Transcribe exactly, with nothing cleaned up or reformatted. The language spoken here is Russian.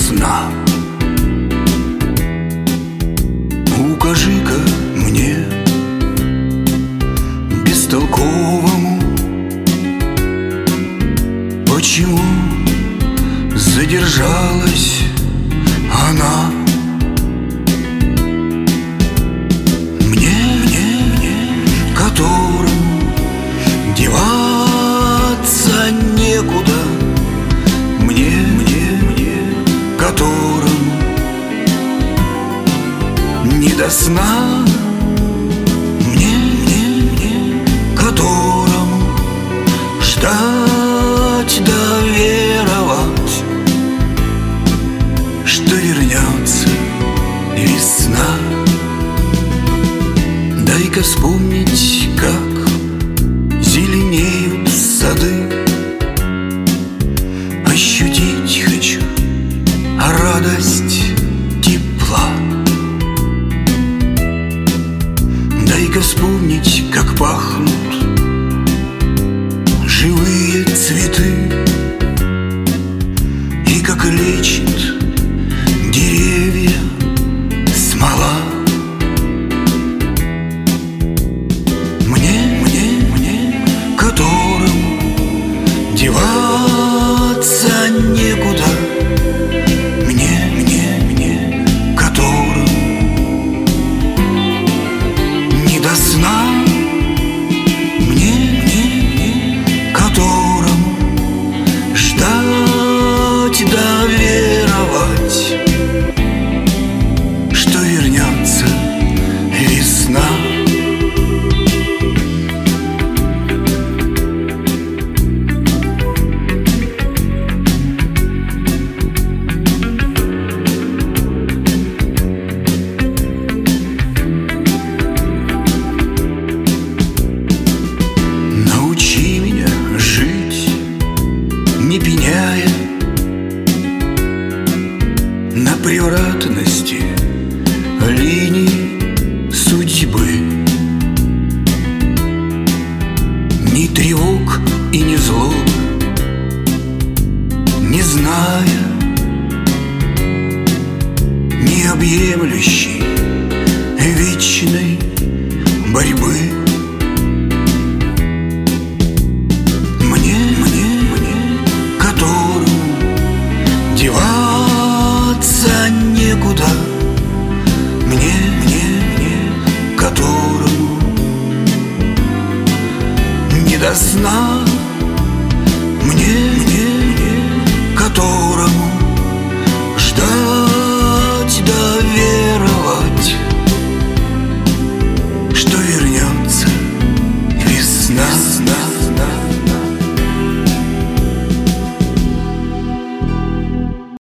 сна. Укажи-ка мне, бестолковому, почему задержалась она? Мне, мне, мне, которому деваться некуда, мне, мне, мне, которому не до сна, мне, мне, мне, которому ждать да веровать, что вернется весна. Дай-ка вспомнить, как зеленеют сады. Ощутить хочу радость тепла. Дай-ка вспомнить, как пахнут живые цветы и как лечит деревья смола. Мне, мне, мне, которому деваться некуда, мне, мне, мне, которому не до сна, мне, мне, мне, которому ждать да веровать, что вернется весна. Научи меня жить, не пеняя на превратности линий судьбы. Ни тревог и ни злобы, не зная необъемлющей вечной борьбы. Мне, мне, мне, которому деваться некуда, мне, мне, мне, которому не до сна.